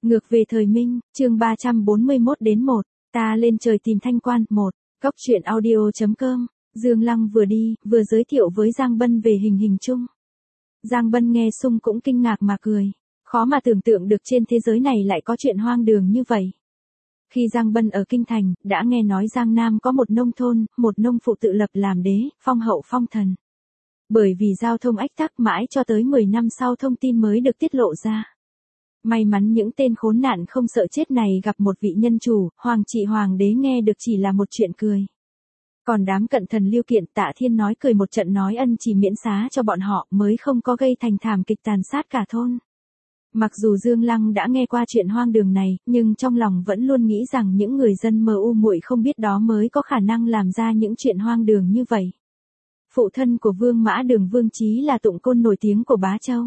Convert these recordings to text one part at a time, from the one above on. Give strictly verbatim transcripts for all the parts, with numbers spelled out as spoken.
Ngược về thời Minh, chương ba trăm bốn mươi mốt đến một, ta lên trời tìm Thanh Quan, một, Cốc truyện audio chấm com, Dương Lăng vừa đi, vừa giới thiệu với Giang Bân về hình hình chung. Giang Bân nghe xong cũng kinh ngạc mà cười, khó mà tưởng tượng được trên thế giới này lại có chuyện hoang đường như vậy. Khi Giang Bân ở Kinh Thành, đã nghe nói Giang Nam có một nông thôn, một nông phụ tự lập làm đế, phong hậu phong thần. Bởi vì giao thông ách tắc mãi cho tới mười năm sau thông tin mới được tiết lộ ra. May mắn những tên khốn nạn không sợ chết này gặp một vị nhân chủ, hoàng trị hoàng đế nghe được chỉ là một chuyện cười. Còn đám cận thần Lưu Kiện Tạ Thiên nói cười một trận nói ân chỉ miễn xá cho bọn họ mới không có gây thành thảm kịch tàn sát cả thôn. Mặc dù Dương Lăng đã nghe qua chuyện hoang đường này, nhưng trong lòng vẫn luôn nghĩ rằng những người dân mờ u muội không biết đó mới có khả năng làm ra những chuyện hoang đường như vậy. Phụ thân của Vương Mã Đường Vương Chí là tụng côn nổi tiếng của Bá Châu.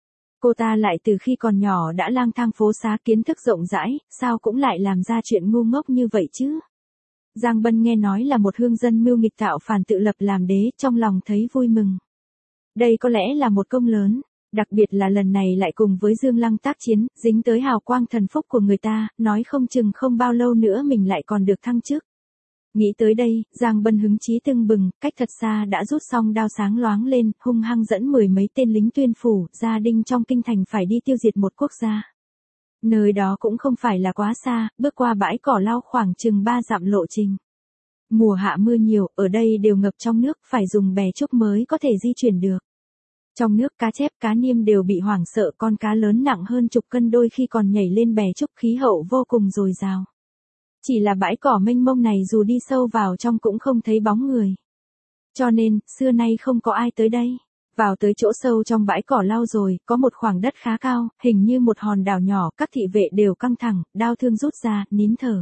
Cô ta lại từ khi còn nhỏ đã lang thang phố xá kiến thức rộng rãi, sao cũng lại làm ra chuyện ngu ngốc như vậy chứ. Giang Bân nghe nói là một hương dân mưu nghịch tạo phản tự lập làm đế, trong lòng thấy vui mừng. Đây có lẽ là một công lớn, đặc biệt là lần này lại cùng với Dương Lăng tác chiến, dính tới hào quang thần phúc của người ta, nói không chừng không bao lâu nữa mình lại còn được thăng chức. Nghĩ tới đây, Giang Bân hứng chí tưng bừng, cách thật xa đã rút xong đao sáng loáng lên, hung hăng dẫn mười mấy tên lính Tuyên phủ, gia đinh trong kinh thành phải đi tiêu diệt một quốc gia. Nơi đó cũng không phải là quá xa, bước qua bãi cỏ lau khoảng chừng ba dặm lộ trình. Mùa hạ mưa nhiều, ở đây đều ngập trong nước, phải dùng bè trúc mới có thể di chuyển được. Trong nước cá chép cá niêm đều bị hoảng sợ, con cá lớn nặng hơn chục cân đôi khi còn nhảy lên bè trúc, khí hậu vô cùng dồi dào. Chỉ là bãi cỏ mênh mông này dù đi sâu vào trong cũng không thấy bóng người. Cho nên, xưa nay không có ai tới đây. Vào tới chỗ sâu trong bãi cỏ lau rồi, có một khoảng đất khá cao, hình như một hòn đảo nhỏ, các thị vệ đều căng thẳng, đao thương rút ra, nín thở.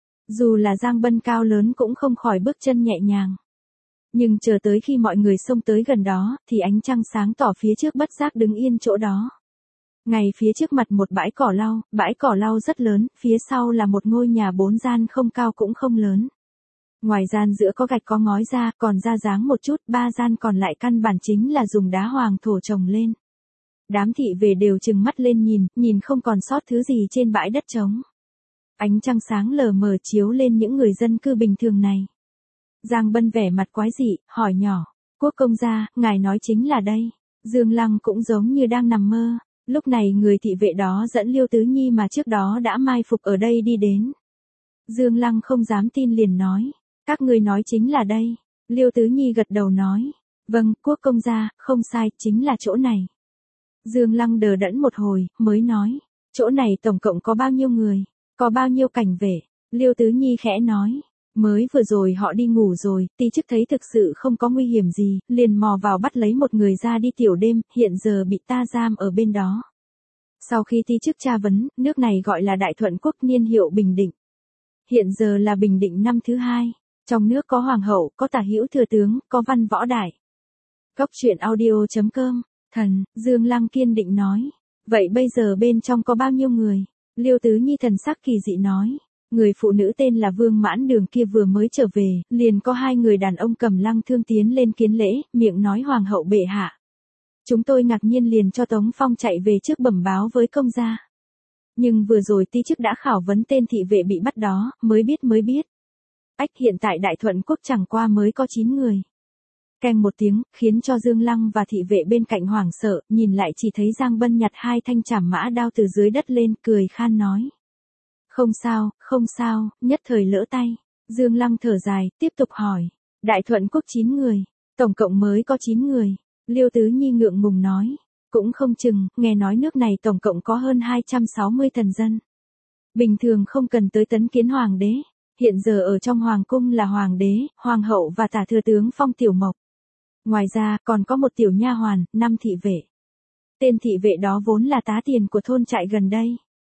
Dù là Giang Bân cao lớn cũng không khỏi bước chân nhẹ nhàng. Nhưng chờ tới khi mọi người xông tới gần đó, thì ánh trăng sáng tỏ phía trước bất giác đứng yên chỗ đó. Ngay phía trước mặt một bãi cỏ lau, bãi cỏ lau rất lớn, phía sau là một ngôi nhà bốn gian không cao cũng không lớn. Ngoài gian giữa có gạch có ngói ra, còn ra dáng một chút, ba gian còn lại căn bản chính là dùng đá hoàng thổ trồng lên. Đám thị vệ đều trừng mắt lên nhìn, nhìn không còn sót thứ gì trên bãi đất trống. Ánh trăng sáng lờ mờ chiếu lên những người dân cư bình thường này. Giang Bân vẻ mặt quái dị, hỏi nhỏ, quốc công gia, ngài nói chính là đây. Dương Lăng cũng giống như đang nằm mơ. Lúc này người thị vệ đó dẫn Liêu Tứ Nhi mà trước đó đã mai phục ở đây đi đến. Dương Lăng không dám tin liền nói, các ngươi nói chính là đây. Liêu Tứ Nhi gật đầu nói, vâng, quốc công gia, không sai, chính là chỗ này. Dương Lăng đờ đẫn một hồi, mới nói, chỗ này tổng cộng có bao nhiêu người, có bao nhiêu cảnh vệ. Liêu Tứ Nhi khẽ nói, mới vừa rồi họ đi ngủ rồi, ti chức thấy thực sự không có nguy hiểm gì, liền mò vào bắt lấy một người ra đi tiểu đêm, hiện giờ bị ta giam ở bên đó. Sau khi ti chức tra vấn, nước này gọi là Đại Thuận Quốc, niên hiệu Bình Định. Hiện giờ là Bình Định năm thứ hai, trong nước có hoàng hậu, có tả hữu thừa tướng, có văn võ đại. Cốc truyện audio chấm com, thần, Dương Lăng kiên định nói, vậy bây giờ bên trong có bao nhiêu người? Liêu Tứ Nhi thần sắc kỳ dị nói. Người phụ nữ tên là Vương Mãn Đường kia vừa mới trở về, liền có hai người đàn ông cầm lăng thương tiến lên kiến lễ, miệng nói hoàng hậu bệ hạ. Chúng tôi ngạc nhiên liền cho Tống Phong chạy về trước bẩm báo với công gia. Nhưng vừa rồi ti chức đã khảo vấn tên thị vệ bị bắt đó, mới biết mới biết. Ách, hiện tại Đại Thuận Quốc chẳng qua mới có chín người. Keng một tiếng, khiến cho Dương Lăng và thị vệ bên cạnh hoảng sợ, nhìn lại chỉ thấy Giang Bân nhặt hai thanh trảm mã đao từ dưới đất lên, cười khan nói. Không sao, không sao, nhất thời lỡ tay. Dương Lăng thở dài, tiếp tục hỏi. Đại Thuận Quốc chín người, tổng cộng mới có chín người. Liêu Tứ Nhi ngượng ngùng nói. Cũng không chừng, nghe nói nước này tổng cộng có hơn hai trăm sáu mươi thần dân. Bình thường không cần tới tấn kiến hoàng đế. Hiện giờ ở trong hoàng cung là hoàng đế, hoàng hậu và tả thừa tướng Phong Tiểu Mộc. Ngoài ra, còn có một tiểu nha hoàn, năm thị vệ. Tên thị vệ đó vốn là tá tiền của thôn trại gần đây.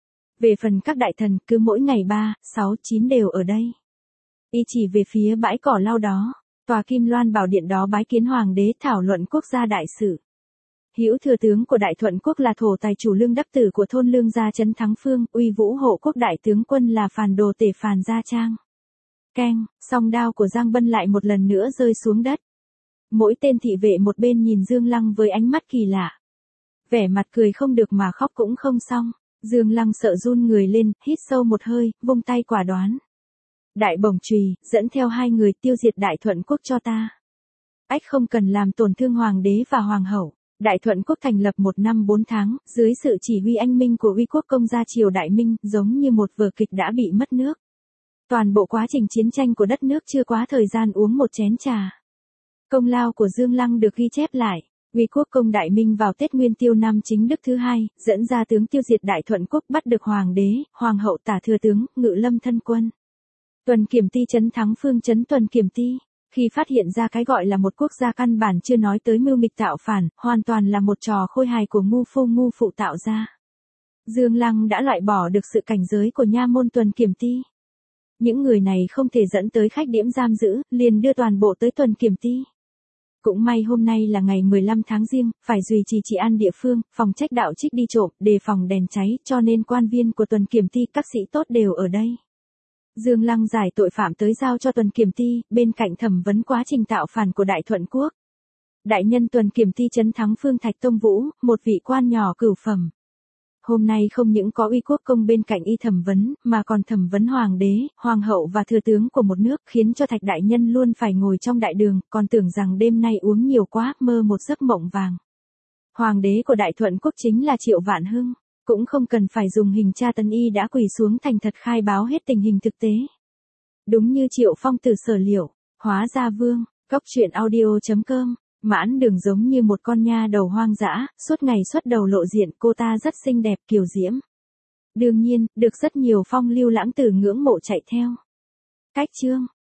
Về phần các đại thần, cứ mỗi ngày ba, sáu, chín đều ở đây. Y chỉ về phía bãi cỏ lau đó, tòa Kim Loan Bảo Điện đó bái kiến hoàng đế thảo luận quốc gia đại sự. Hữu thừa tướng của Đại Thuận Quốc là thổ tài chủ Lương Đắc Tử của thôn Lương gia trấn Thắng Phương, uy vũ hộ quốc đại tướng quân là Phàn Đồ Tể Phàn Gia Trang. Keng, song đao của Giang Bân lại một lần nữa rơi xuống đất. Mỗi tên thị vệ một bên nhìn Dương Lăng với ánh mắt kỳ lạ. Vẻ mặt cười không được mà khóc cũng không xong. Dương Lăng sợ run người lên, hít sâu một hơi, vung tay quả đoán. Đại bổng chùy, dẫn theo hai người tiêu diệt Đại Thuận quốc cho ta. Ách không cần làm tổn thương hoàng đế và hoàng hậu. Đại Thuận quốc thành lập một năm bốn tháng, dưới sự chỉ huy anh minh của uy quốc công gia triều Đại Minh, giống như một vở kịch đã bị mất nước. Toàn bộ quá trình chiến tranh của đất nước chưa quá thời gian uống một chén trà. Công lao của Dương Lăng được ghi chép lại. Uy quốc công Đại Minh vào Tết Nguyên Tiêu năm Chính Đức thứ hai, dẫn ra tướng tiêu diệt Đại Thuận quốc, bắt được hoàng đế, hoàng hậu, tả thừa tướng, ngự lâm thân quân. Tuần Kiểm Ti trấn thắng phương trấn Tuần Kiểm Ti. Khi phát hiện ra cái gọi là một quốc gia căn bản chưa nói tới mưu nghịch tạo phản, hoàn toàn là một trò khôi hài của ngu phu ngu phụ tạo ra. Dương Lăng đã loại bỏ được sự cảnh giới của nha môn Tuần Kiểm Ti. Những người này không thể dẫn tới khách điểm giam giữ, liền đưa toàn bộ tới Tuần Kiểm Ti. Cũng may hôm nay là ngày mười lăm tháng Giêng, phải duy trì trị an địa phương, phòng trách đạo trích đi trộm, đề phòng đèn cháy, cho nên quan viên của Tuần Kiểm Ti, các sĩ tốt đều ở đây. Dương Lăng giải tội phạm tới giao cho Tuần Kiểm Ti, bên cạnh thẩm vấn quá trình tạo phản của Đại Thuận quốc. Đại nhân Tuần Kiểm Ti trấn thắng phương Thạch Tông Vũ, một vị quan nhỏ cửu phẩm. Hôm nay không những có uy quốc công bên cạnh y thẩm vấn, mà còn thẩm vấn hoàng đế, hoàng hậu và thừa tướng của một nước, khiến cho Thạch đại nhân luôn phải ngồi trong đại đường, còn tưởng rằng đêm nay uống nhiều quá, mơ một giấc mộng vàng. Hoàng đế của Đại Thuận quốc chính là Triệu Vạn Hưng, cũng không cần phải dùng hình tra tấn, y đã quỳ xuống thành thật khai báo hết tình hình thực tế. Đúng như Triệu Phong Tử sở liệu, hóa ra vương, cóc truyện audio chấm com. Mãn Đường giống như một con nha đầu hoang dã, suốt ngày xuất đầu lộ diện, cô ta rất xinh đẹp kiều diễm. Đương nhiên, được rất nhiều phong lưu lãng tử ngưỡng mộ chạy theo. Cách chương